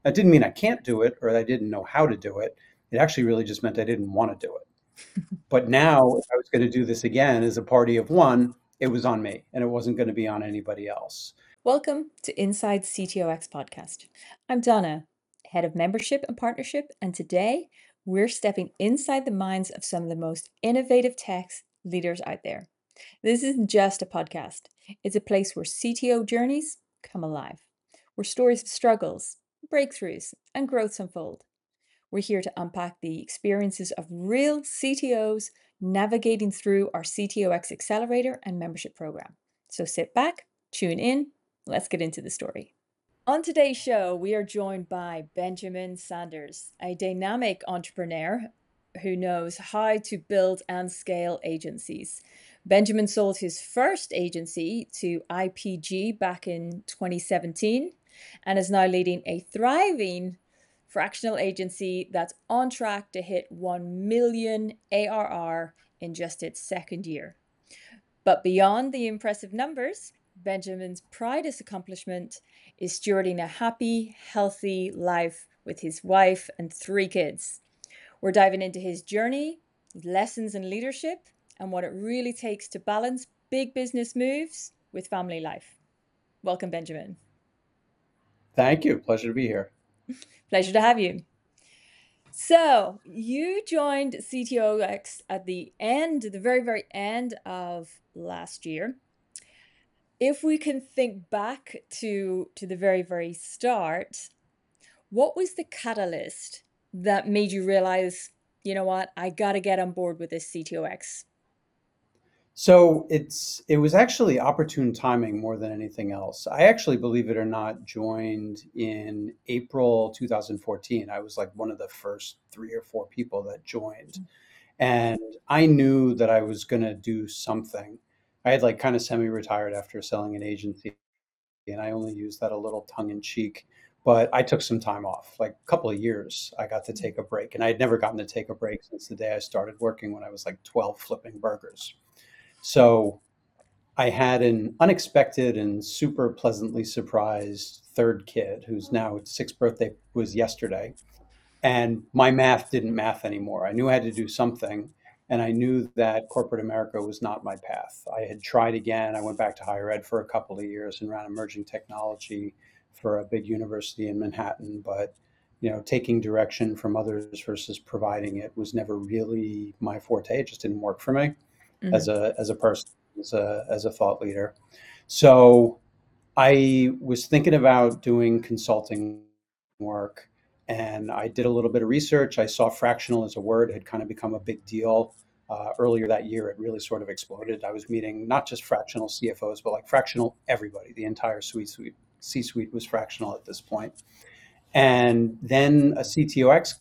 That didn't mean I can't do it or that I didn't know how to do it. It actually really just meant I didn't want to do it. But now, if I was going to do this again as a party of one, it was on me and it wasn't going to be on anybody else. Welcome to Inside CTOX podcast. I'm Donna, head of membership and partnership, and today we're stepping inside the minds of some of the most innovative tech leaders out there. This isn't just a podcast, it's a place where CTO journeys come alive, where stories of struggles, breakthroughs, and growths unfold. We're here to unpack the experiences of real CTOs navigating through our CTOX Accelerator and membership program. So sit back, tune in, let's get into the story. On today's show, we are joined by Benjamin Sanders, a dynamic entrepreneur who knows how to build and scale agencies. Benjamin sold his first agency to IPG back in 2017 and is now leading a thriving fractional agency that's on track to hit 1 million ARR in just its second year. But beyond the impressive numbers, Benjamin's proudest accomplishment is stewarding a happy, healthy life with his wife and 3 kids. We're diving into his journey, lessons in leadership, and what it really takes to balance big business moves with family life. Welcome, Benjamin. Thank you. Pleasure to be here. Pleasure to have you. So you joined CTOX at the very, very end of last year. If we can think back to the very, very start, what was the catalyst that made you realize, you know what, I got to get on board with this CTOX? So it was actually opportune timing more than anything else. I actually, believe it or not, joined in April 2014. I was like one of the first 3 or 4 people that joined. And I knew that I was going to do something. I had like kind of semi-retired after selling an agency, and I only used that a little tongue in cheek. But I took some time off, like a couple of years. I got to take a break, and I had never gotten to take a break since the day I started working when I was like 12 flipping burgers. So I had an unexpected and super pleasantly surprised third kid who's now its 6th birthday was yesterday. And my math didn't math anymore. I knew I had to do something. And I knew that corporate America was not my path. I had tried again. I went back to higher ed for a couple of years and ran emerging technology for a big university in Manhattan. But, taking direction from others versus providing it was never really my forte. It just didn't work for me Mm-hmm. as a person, as a thought leader. So I was thinking about doing consulting work, and I did a little bit of research. I saw fractional as a word had kind of become a big deal. Earlier that year, it really sort of exploded. I was meeting not just fractional CFOs, but like fractional everybody. The entire C-suite was fractional at this point. And then a CTOX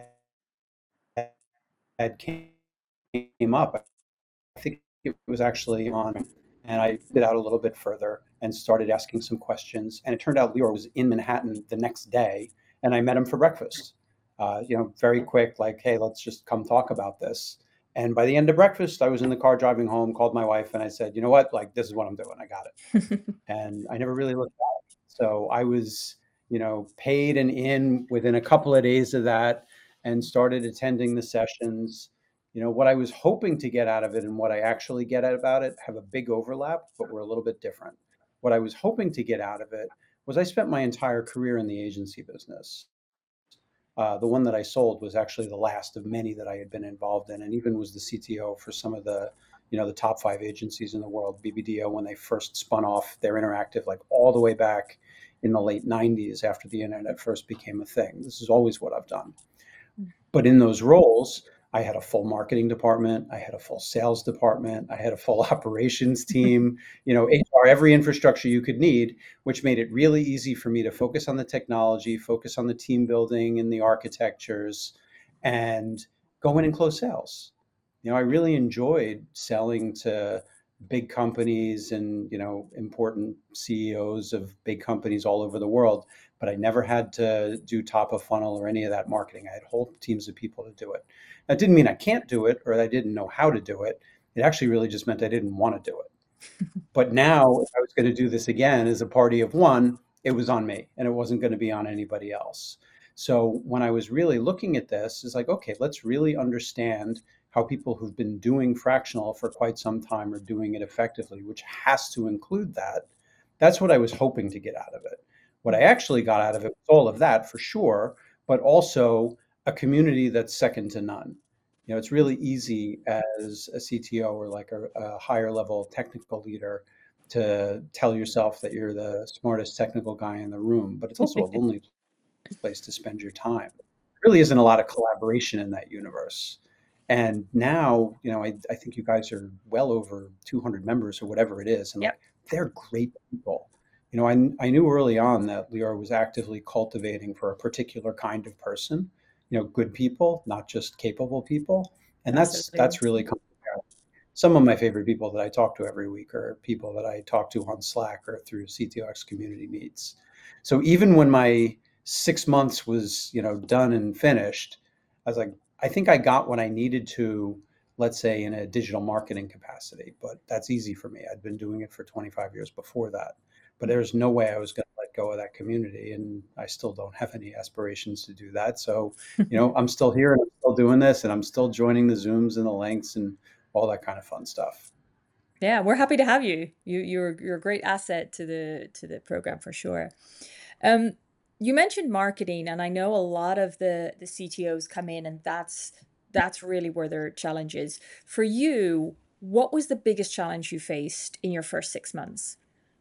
ad came up. I think it was actually on, and I did out a little bit further and started asking some questions. And it turned out Leor was in Manhattan the next day, and I met him for breakfast. Very quick, like, hey, let's just come talk about this. And by the end of breakfast, I was in the car driving home, called my wife, and I said, you know what, like, this is what I'm doing. I got it. And I never really looked back. So I was, paid and in within a couple of days of that, and started attending the sessions. What I was hoping to get out of it and what I actually get out about it have a big overlap, but we're a little bit different. What I was hoping to get out of it was I spent my entire career in the agency business. The one that I sold was actually the last of many that I had been involved in, and even was the CTO for some of the top 5 agencies in the world, BBDO, when they first spun off their interactive, like all the way back in the late 90s after the internet first became a thing. This is always what I've done. But in those roles, I had a full marketing department, I had a full sales department, I had a full operations team, HR, every infrastructure you could need, which made it really easy for me to focus on the technology, focus on the team building and the architectures, and go in and close sales. I really enjoyed selling to big companies and, important CEOs of big companies all over the world, but I never had to do top of funnel or any of that marketing. I had whole teams of people to do it. That didn't mean I can't do it or I didn't know how to do it. It actually really just meant I didn't want to do it. But now, if I was going to do this again as a party of one, it was on me and it wasn't going to be on anybody else. So when I was really looking at this, it's like, okay, let's really understand how people who've been doing fractional for quite some time are doing it effectively, which has to include that. That's what I was hoping to get out of it. What I actually got out of it was all of that for sure, but also a community that's second to none. It's really easy as a CTO or like a higher level technical leader to tell yourself that you're the smartest technical guy in the room, but it's also a lonely place to spend your time. There really isn't a lot of collaboration in that universe. And now, I think you guys are well over 200 members or whatever it is. And Yep. like, they're great people. I knew early on that Lior was actively cultivating for a particular kind of person, good people, not just capable people. And Absolutely. that's really come about. Some of my favorite people that I talk to every week are people that I talk to on Slack or through CTOX community meets. So even when my 6 months was, done and finished, I was like, I think I got what I needed to, let's say, in a digital marketing capacity. But that's easy for me. I'd been doing it for 25 years before that. But there's no way I was going to let go of that community. And I still don't have any aspirations to do that. So, I'm still here and I'm still doing this and I'm still joining the Zooms and the links and all that kind of fun stuff. Yeah, we're happy to have you. You're a great asset to the program for sure. Um, you mentioned marketing, and I know a lot of the CTOs come in, and that's really where their challenge is. For you, what was the biggest challenge you faced in your first 6 months?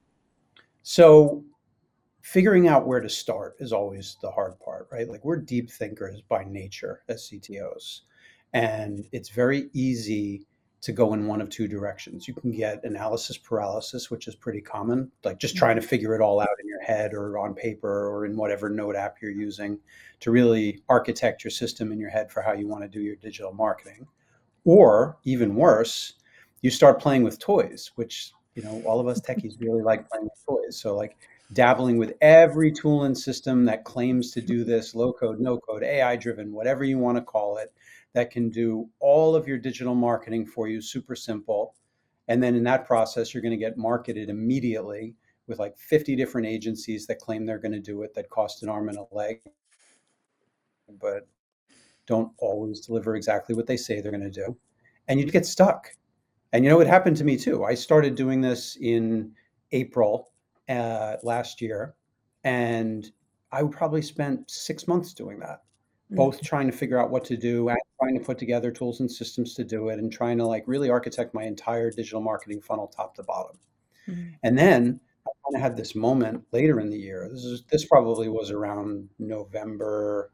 So figuring out where to start is always the hard part, right? Like we're deep thinkers by nature as CTOs, and it's very easy to go in one of two directions. You can get analysis paralysis, which is pretty common, like just trying to figure it all out in your head or on paper or in whatever note app you're using to really architect your system in your head for how you want to do your digital marketing. Or even worse, you start playing with toys, which, all of us techies really like playing with toys. So like dabbling with every tool and system that claims to do this, low code, no code, AI driven, whatever you want to call it, that can do all of your digital marketing for you, super simple. And then in that process, you're going to get marketed immediately with like 50 different agencies that claim they're going to do it that cost an arm and a leg, but don't always deliver exactly what they say they're going to do. And you'd get stuck. And it happened to me too. I started doing this in April last year, and I probably spent 6 months doing that, both trying to figure out what to do and trying to put together tools and systems to do it, and trying to like really architect my entire digital marketing funnel top to bottom. Mhm. And then I kind of had this moment later in the year. This probably was around November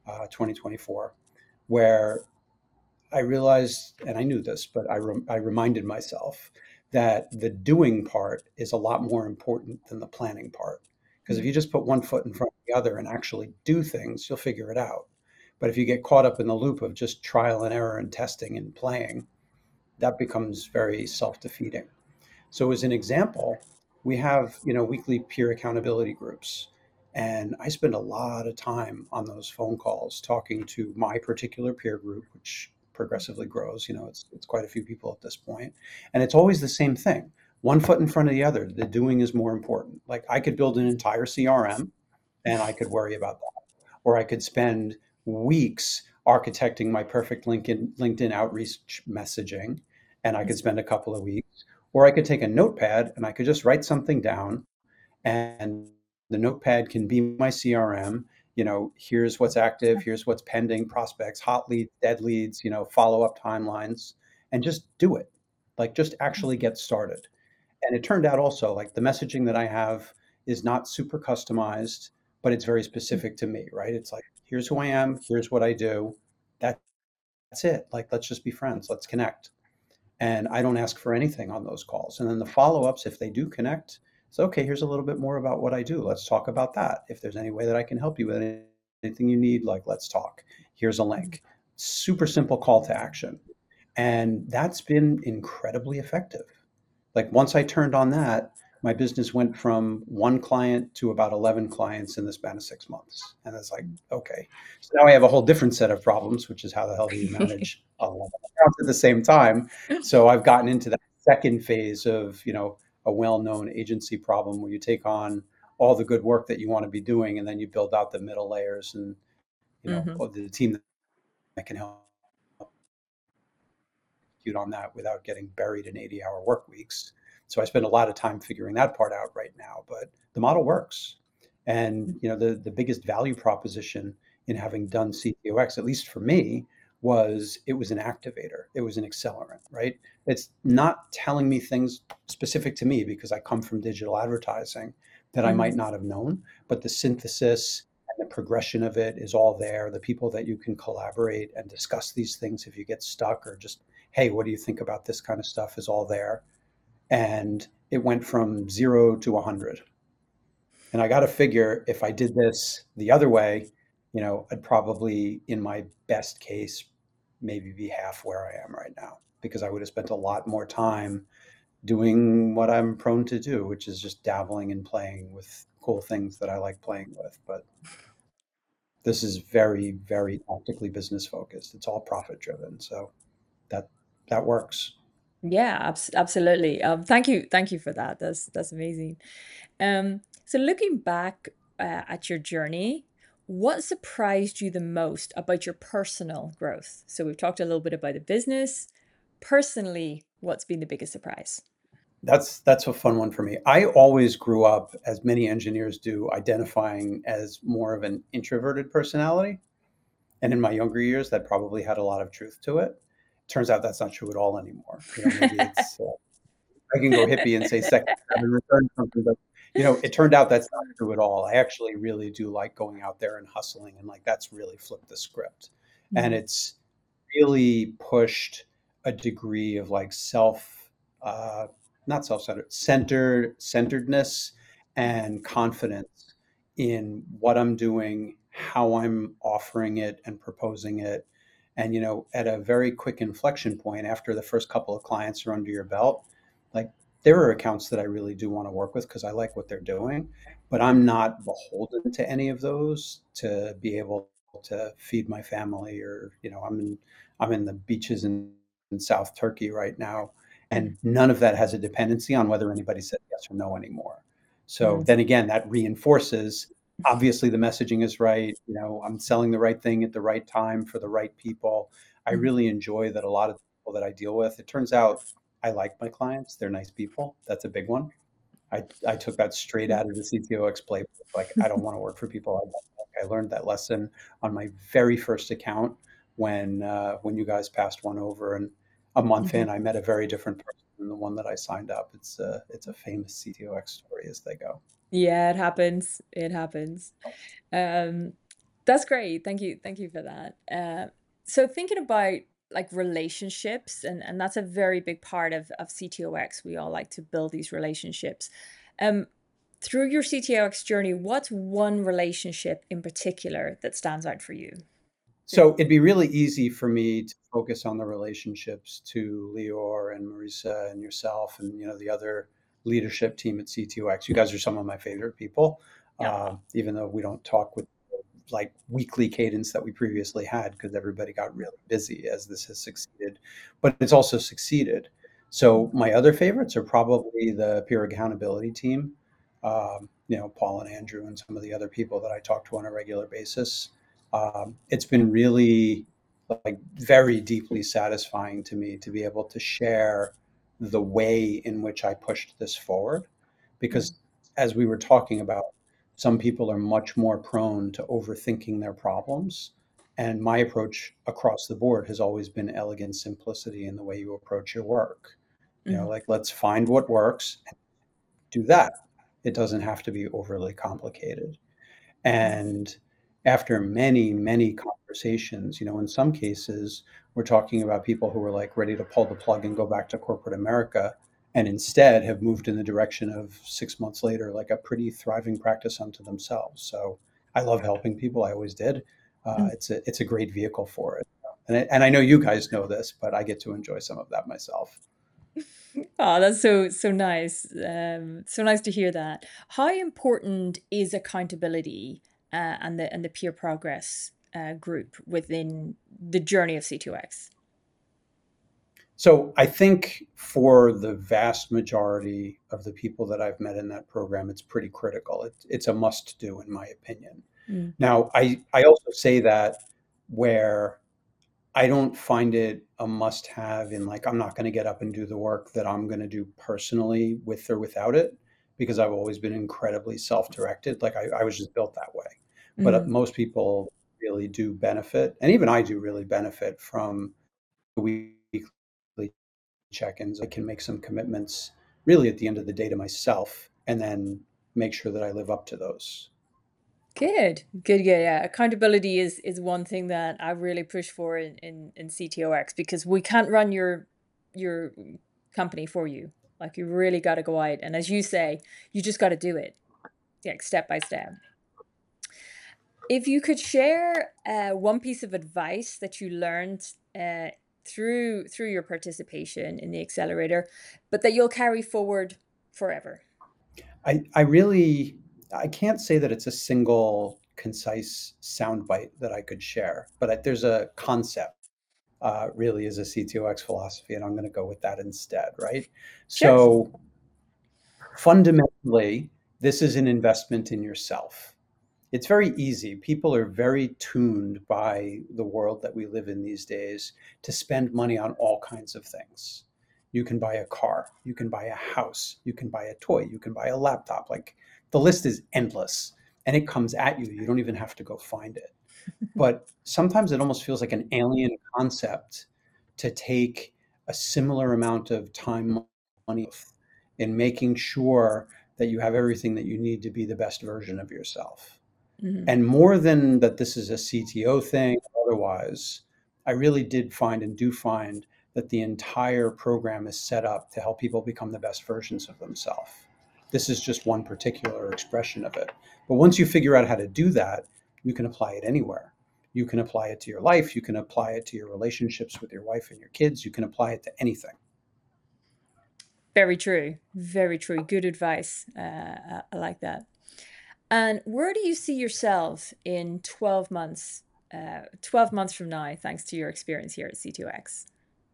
2024, where I realized, and I knew this, but I reminded myself that the doing part is a lot more important than the planning part. Because if you just put one foot in front of the other and actually do things, you'll figure it out. But if you get caught up in the loop of just trial and error and testing and playing, that becomes very self-defeating. So as an example, we have, weekly peer accountability groups. And I spend a lot of time on those phone calls talking to my particular peer group, which progressively grows. It's quite a few people at this point. And it's always the same thing. One foot in front of the other. The doing is more important. Like I could build an entire CRM and I could worry about that. Or I could spend weeks architecting my perfect LinkedIn outreach messaging, and I could spend a couple of weeks. Or I could take a notepad and I could just write something down, and the notepad can be my CRM. Here's what's active, here's what's pending, prospects, hot leads, dead leads, follow up timelines, and just do it. Like just actually get started. And it turned out also like the messaging that I have is not super customized, but it's very specific to me, right? It's like, here's who I am, here's what I do. That's it. Like, let's just be friends, let's connect. And I don't ask for anything on those calls. And then the follow-ups, if they do connect, it's okay, here's a little bit more about what I do. Let's talk about that. If there's any way that I can help you with anything you need, like let's talk. Here's a link. Super simple call to action. And that's been incredibly effective. Like once I turned on that, my business went from one client to about 11 clients in the span of 6 months. And it's like, okay. So now I have a whole different set of problems, which is how the hell do you manage a lot of accounts at the same time? So I've gotten into that second phase of, a well-known agency problem where you take on all the good work that you want to be doing, and then you build out the middle layers and Hmm. the team that can help execute on that without getting buried in 80-hour work weeks. So I spend a lot of time figuring that part out right now, but the model works. And the biggest value proposition in having done CTOX, at least for me, was it was an activator. It was an accelerant, right? It's not telling me things specific to me because I come from digital advertising that I might Hmm. not have known, but the synthesis and the progression of it is all there. The people that you can collaborate and discuss these things if you get stuck or just, hey, what do you think about this kind of stuff is all there. And it went from 0 to 100. And I got to figure if I did this the other way, I'd probably, in my best case, maybe be half where I am right now because I would have spent a lot more time doing what I'm prone to do, which is just dabbling and playing with cool things that I like playing with. But this is very, very tactically business focused. It's all profit driven. So that that works. Yeah, absolutely. Thank you for that. That's amazing. So looking back at your journey, what surprised you the most about your personal growth? So we've talked a little bit about the business. Personally, what's been the biggest surprise? That's a fun one for me. I always grew up, as many engineers do, identifying as more of an introverted personality. And in my younger years, that probably had a lot of truth to it. Turns out that's not true at all anymore. Maybe it's I can go hippie and say second and return something, but it turned out that's not true at all. I actually really do like going out there and hustling, and like that's really flipped the script, and Mhm. it's really pushed a degree of like uh, not centeredness and confidence in what I'm doing, how I'm offering it and proposing it. And, at a very quick inflection point after the first couple of clients are under your belt, like there are accounts that I really do want to work with because I like what they're doing, but I'm not beholden to any of those to be able to feed my family or, I'm in the beaches in South Turkey right now, Mm, and none of that has a dependency on whether anybody said yes or no anymore. So mm, then again, that reinforces obviously the messaging is right. I'm selling the right thing at the right time for the right people. I mm. really enjoy that a lot of the people that I deal with, it turns out I like my clients. They're nice people. That's a big one. I took that straight out of the CTOX playbook. Like, I don't want to work for people I don't like. I learned that lesson on my very first account when you guys passed one over, and a month Mhm. in, I met a very different person than the one that I signed up. It's a famous CTOX story as they go. Yeah, it happens. It happens. Um, that's great. Thank you for that. So thinking about like relationships, and that's a very big part of CTOX. We all like to build these relationships. Um, through your CTOX journey, what's one relationship in particular that stands out for you? So it'd be really easy for me to focus on the relationships to Lior and Marisa and yourself and the other leadership team at C2X. You guys are some of my favorite people, Yeah. even though we don't talk with like weekly cadence that we previously had because everybody got really busy as this has succeeded. But it's also succeeded. So my other favorites are probably the peer accountability team. Paul and Andrew and some of the other people that I talk to on a regular basis. It's been really like very deeply satisfying to me to be able to share the way in which I pushed this forward Mm, because as we were talking about, some people are much more prone to overthinking their problems, and my approach across the board has always been elegant simplicity in the way you approach your work. mhm, Like, let's find what works and do that. It doesn't have to be overly complicated. mm, And after many, many conversations, in some cases, we're talking about people who were like ready to pull the plug and go back to corporate America and instead have moved in the direction of 6 months later, like a pretty thriving practice unto themselves. So I love helping people. I always did. mm. It's a great vehicle for it. And I know you guys know this, but I get to enjoy some of that myself. Oh, that's so nice. So nice to hear that. How important is accountability and the peer progress group within the journey of C2X? So I think for the vast majority of the people that I've met in that program, it's pretty critical. It's a must do, in my opinion. Mm, Now, I also say that where I don't find it a must have in like, I'm not going to get up and do the work that I'm going to do personally with or without it, because I've always been incredibly self directed. Like, I was just built that way. But mm. most people really do benefit, and even I do really benefit from the weekly check ins. I can make some commitments really at the end of the day to myself and then make sure that I live up to those. Good, good, good. Yeah, accountability is one thing that I really push for in CTOX because we can't run your company for you. Like you really got to go out, and as you say, you just got to do it, like step by step. If you could share one piece of advice that you learned through your participation in the accelerator, but that you'll carry forward forever. I really I can't say that it's a single concise soundbite that I could share, but there's a concept really is a CTOX philosophy, and I'm going to go with that instead, right? Sure. So fundamentally, this is an investment in yourself. It's very easy. People are very tuned by the world that we live in these days to spend money on all kinds of things. You can buy a car, you can buy a house, you can buy a toy, you can buy a laptop. Like the list is endless and it comes at you. You don't even have to go find it. But sometimes it almost feels like an alien concept to take a similar amount of time, money in making sure that you have everything that you need to be the best version of yourself. Hmm. And more than that, this is a CTO thing, otherwise, I really did find and do find that the entire program is set up to help people become the best versions of themselves. This is just one particular expression of it. But once you figure out how to do that, you can apply it anywhere. You can apply it to your life. You can apply it to your relationships with your wife and your kids. You can apply it to anything. Very true. Very true. Good advice. I like that. And where do you see yourself in 12 months? 12 months from now, thanks to your experience here at C2X.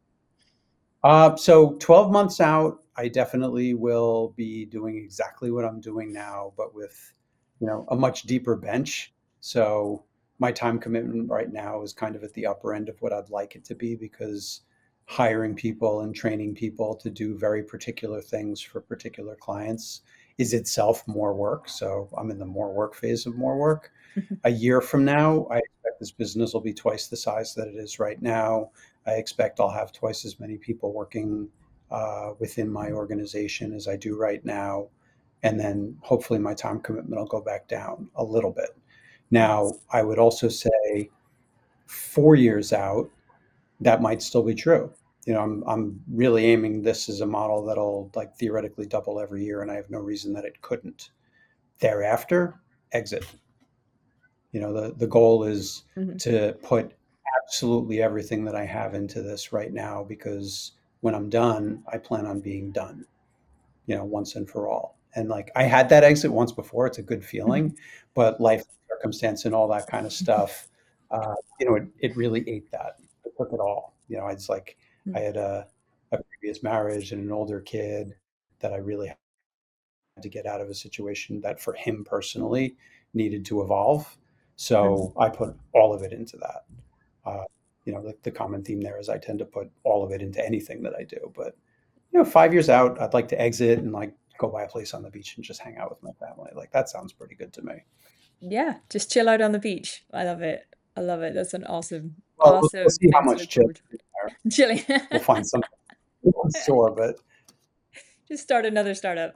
So 12 months out, I definitely will be doing exactly what I'm doing now, but with, a much deeper bench. So my time commitment right now is kind of at the upper end of what I'd like it to be because hiring people and training people to do very particular things for particular clients is itself more work. So I'm in the more work phase of more work. A year from now, I expect this business will be twice the size that it is right now. I expect I'll have twice as many people working within my organization as I do right now. And then hopefully my time commitment will go back down a little bit. Now, Nice. I would also say 4 years out, that might still be true. I'm really aiming this as a model that'll like theoretically double every year, and I have no reason that it couldn't. Thereafter, exit. The goal is Hmm. to put absolutely everything that I have into this right now because when I'm done, I plan on being done, once and for all. And like I had that exit once before, it's a good feeling, but life circumstance and all that kind of stuff, it really ate that. It took it all. It's like I had a previous marriage and an older kid that I really had to get out of a situation that for him personally needed to evolve. Nice. So I put all of it into that. Uh, the common theme there is I tend to put all of it into anything that I do. But 5 years out, I'd like to exit and like go buy a place on the beach and just hang out with my family. Like that sounds pretty good to me. Yeah, just chill out on the beach. I love it. I love it. That's an awesome, Well, we'll awesome see how thing to much look chill forward to. Chilling. we'll find something sore, but Just start another startup.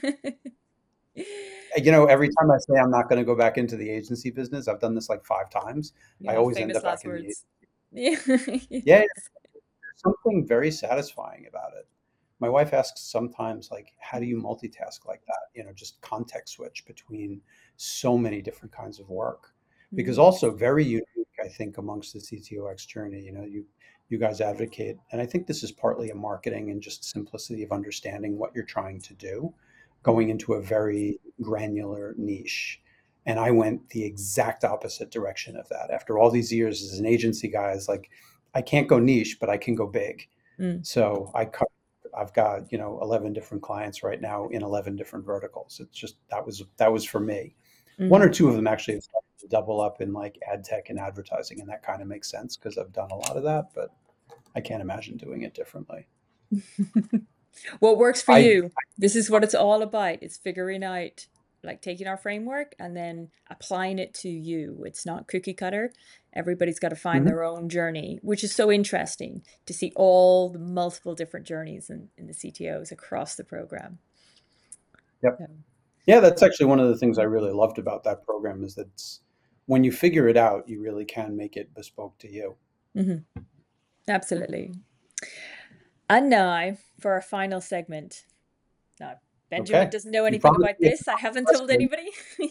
every time I say I'm not going to go back into the agency business, I've done this like 5 times. I Yeah, always end famous up last back in the words. Yeah. yeah. Yes. There's something very satisfying about it. My wife asks sometimes, like, how do you multitask like that? Just context switch between so many different kinds of work. Because Mm, also very unique, I think, amongst the CTOX journey. You guys advocate, and I think this is partly a marketing and just simplicity of understanding what you're trying to do, mm, going into a very granular niche. And I went the exact opposite direction of that. After all these years as an agency guy, it's like I can't go niche, but I can go big. Mm, So I've got, 11 different clients right now in 11 different verticals. It's just, that was for me. One mhm. or two of them actually have started to double up in like ad tech and advertising, and that kind of makes sense because I've done a lot of that, but I can't imagine doing it differently. What works for I you? This is what it's all about. It's figuring out, like taking our framework and then applying it to you. It's not cookie cutter. Everybody's got to find Mhm. their own journey, which is so interesting to see all the multiple different journeys in the CTOs across the program. Yep. So, Yeah, that's actually one of the things I really loved about that program is that when you figure it out, you really can make it bespoke to you. mhm, absolutely. And now for our final segment. Now, Benjamin Okay. doesn't know You anything promised about me this. I a haven't told question. anybody.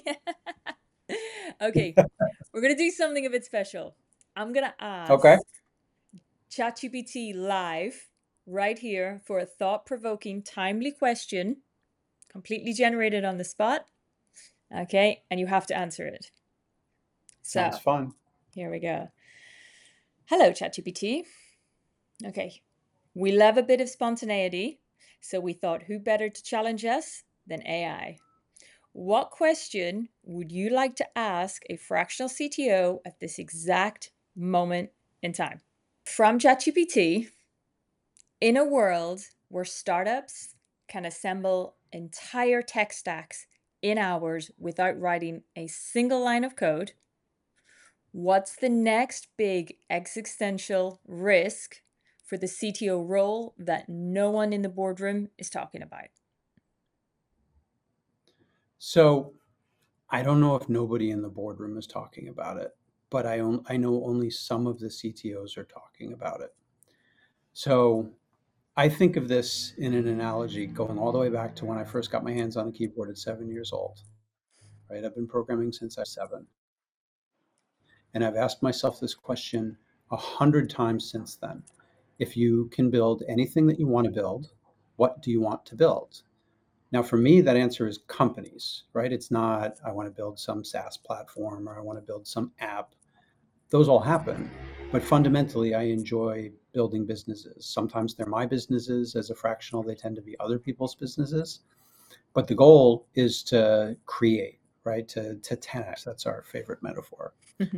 Okay, we're gonna do something a bit special. I'm gonna Okay. ask ChatGPT live right here for a thought-provoking, timely question, completely generated on the spot. Okay, and you have to answer it. Sounds So fun. here we go. Hello, ChatGPT. Okay, we love a bit of spontaneity, so we thought who better to challenge us than AI? What question would you like to ask a fractional CTO at this exact moment in time? From ChatGPT, in a world where startups can assemble entire tech stacks in hours without writing a single line of code, what's the next big existential risk for the CTO role that no one in the boardroom is talking about? So I don't know if nobody in the boardroom is talking about it, but I know only some of the CTOs are talking about it. So I think of this in an analogy going all the way back to when I first got my hands on a keyboard at 7 years old, right? I've been programming since I was 7. And I've asked myself this question 100 times since then. If you can build anything that you want to build, what do you want to build? Now, for me, that answer is companies, right? It's not, I want to build some SaaS platform or I want to build some app. Those all happen. But fundamentally, I enjoy building businesses. Sometimes they're my businesses. As a fractional, they tend to be other people's businesses. But the goal is to create, right? To 10x. That's our favorite metaphor.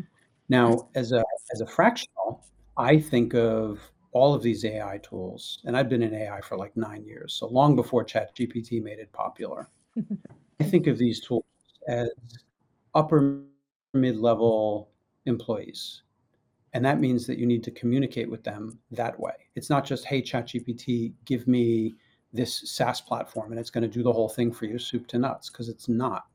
Now, as a fractional, I think of all of these AI tools, and I've been in AI for like 9 years, so long before ChatGPT made it popular. I think of these tools as upper mid-level employees, and that means that you need to communicate with them that way. It's not just, hey, ChatGPT, give me this SaaS platform, and it's going to do the whole thing for you, soup to nuts, because it's not.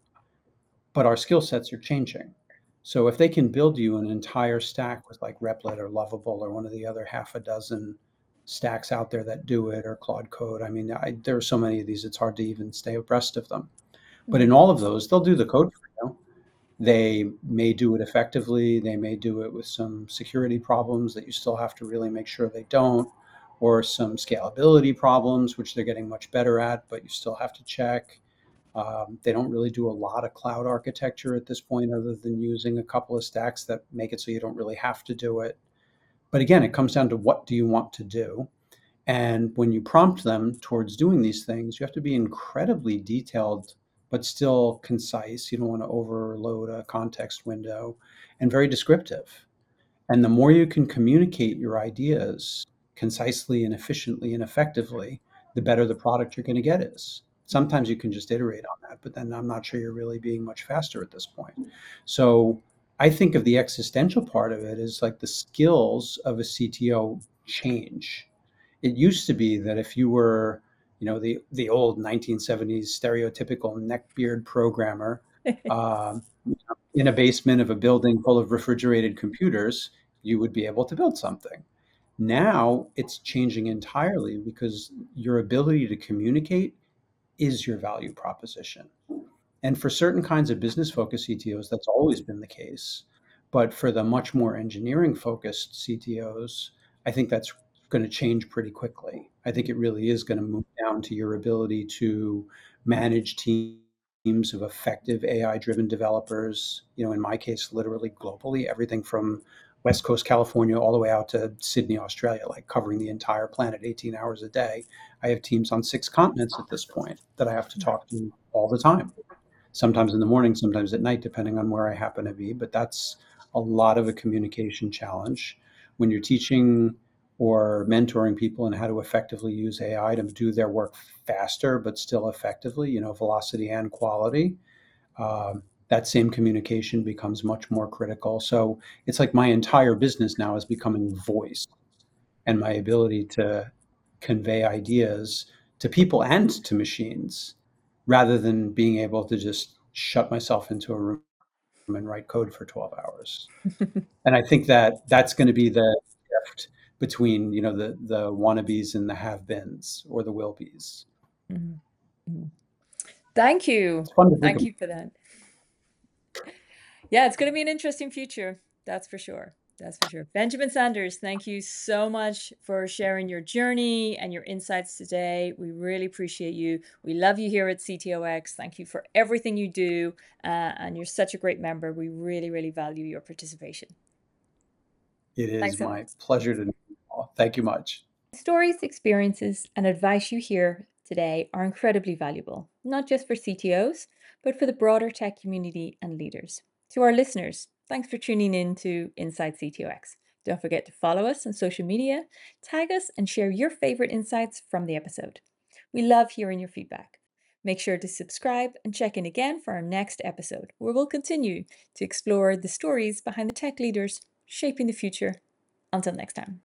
But our skill sets are changing. So if they can build you an entire stack with like Replit or Lovable or one of the other half a dozen stacks out there that do it, or Claude Code, I mean, there are so many of these, it's hard to even stay abreast of them. But in all of those, they'll do the code for you. They may do it effectively. They may do it with some security problems that you still have to really make sure they don't, or some scalability problems, which they're getting much better at, but you still have to check. They don't really do a lot of cloud architecture at this point, other than using a couple of stacks that make it so you don't really have to do it. But again, it comes down to what do you want to do? And when you prompt them towards doing these things, you have to be incredibly detailed, but still concise. You don't want to overload a context window, and very descriptive. And the more you can communicate your ideas concisely and efficiently and effectively, the better the product you're going to get is. Sometimes you can just iterate on that, but then I'm not sure you're really being much faster at this point. So I think of the existential part of it as like the skills of a CTO change. It used to be that if you were, the old 1970s stereotypical neckbeard programmer, um, in a basement of a building full of refrigerated computers, you would be able to build something. Now it's changing entirely because your ability to communicate is your value proposition. And for certain kinds of business focused CTOs, that's always been the case. But for the much more engineering focused CTOs, I think that's going to change pretty quickly. I think it really is going to move down to your ability to manage teams teams of effective AI-driven developers, in my case, literally globally, everything from West Coast California all the way out to Sydney, Australia, like covering the entire planet 18 hours a day. I have teams on 6 continents at this point that I have to talk to all the time, sometimes in the morning, sometimes at night, depending on where I happen to be. But that's a lot of a communication challenge. When you're teaching or mentoring people in how to effectively use AI to do their work faster, but still effectively, velocity and quality, that same communication becomes much more critical. So it's like my entire business now is becoming voice and my ability to convey ideas to people and to machines rather than being able to just shut myself into a room and write code for 12 hours. And I think that that's going to be the shift between, the wannabes and the have-beens or the will-bees. Mhm. Mhm. Thank you. It's fun to think Thank about. you for that. Yeah, it's going to be an interesting future. That's for sure. That's for sure. Benjamin Sanders, thank you so much for sharing your journey and your insights today. We really appreciate you. We love you here at CTOX. Thank you for everything you do. And you're such a great member. We really, really value your participation. It Thanks is so much. my pleasure to know you all. Thank you much. Stories, experiences, and advice you hear today are incredibly valuable, not just for CTOs, but for the broader tech community and leaders. To our listeners, thanks for tuning in to Inside CTOX. Don't forget to follow us on social media, tag us, and share your favorite insights from the episode. We love hearing your feedback. Make sure to subscribe and check in again for our next episode, where we'll continue to explore the stories behind the tech leaders shaping the future. Until next time.